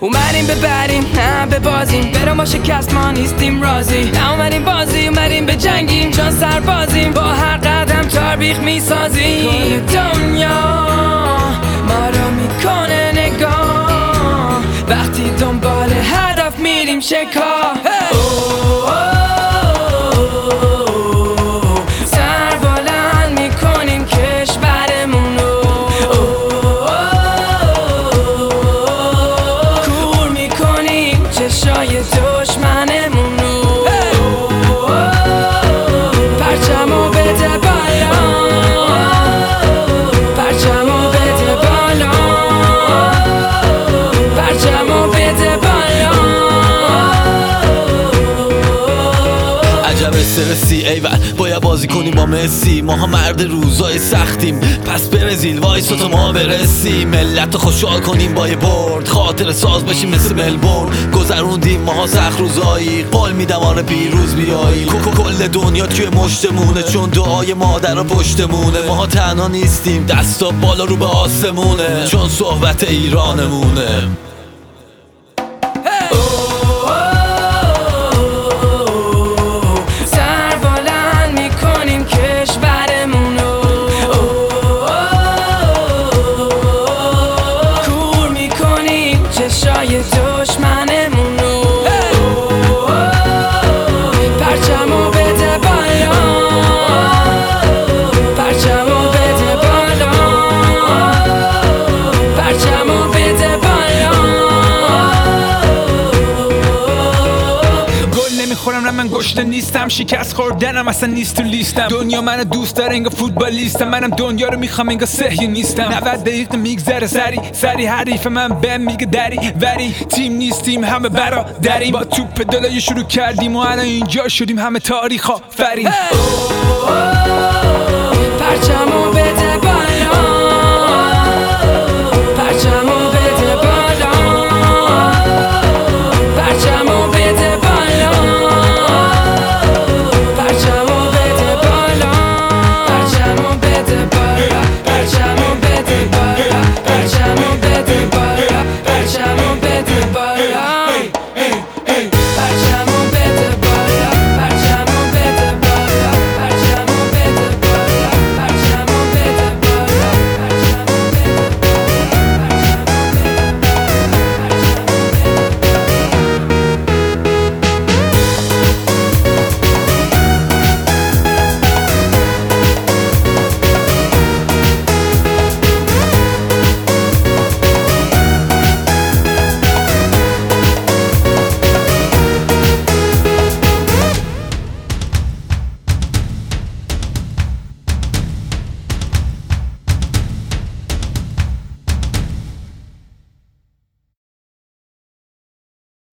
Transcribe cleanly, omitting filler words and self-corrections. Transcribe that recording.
اومدیم ببریم نه ببازیم، برام با شکست ما نیستیم راضی. نه اومدیم بازی اومدیم به جنگیم، چون سربازیم با هر قدم تاریخ میسازیم. کل دنیا ما رو میکنه نگاه وقتی دنبال هدف میریم شکار. سر بلند میکنیم کشورمون رو، کور میکنیم چشای دشمنمون رو. پرچمو بده بالا، پرچمو بده بالا، پرچمو بده بالا. عجب استرسی ایول باید بازی کنیم با مسی. ماها مرد روزای سختیم پس برزیل وایسا تا ما برسیم. ملت خوشحال کنیم با یه برد، خاطر ساز بشیم مثل ملبورن. گذروندیم ماها سخت روزایی، قول میدم آره پیروز بیایی. کل دنیا توی مشتمونه چون دعای مادر و پشتمونه. ماها تنها نیستیم دستا بالا رو به آسمونه چون صحبت ایرانمونه. چشای دشمنمون رو، پرچمو بده بالا، پرچمو بده بالا، پرچمو بده بالا. گل نمیخورم نه من گشته نیستم، شکست خوردنم اصلا نیست تو لیستم. دنیا منو دوست داره انگار فوتبالیستم، منم دنیا رو میخوام انگار صحیح نیستم. 90 دقیقه میگذره سری حریف من بهم میگه دری وری. تیم نیستیم همه برادریم، با توپ دلای شروع کردیم و الان اینجا شدیم همه تاریخ آفرین.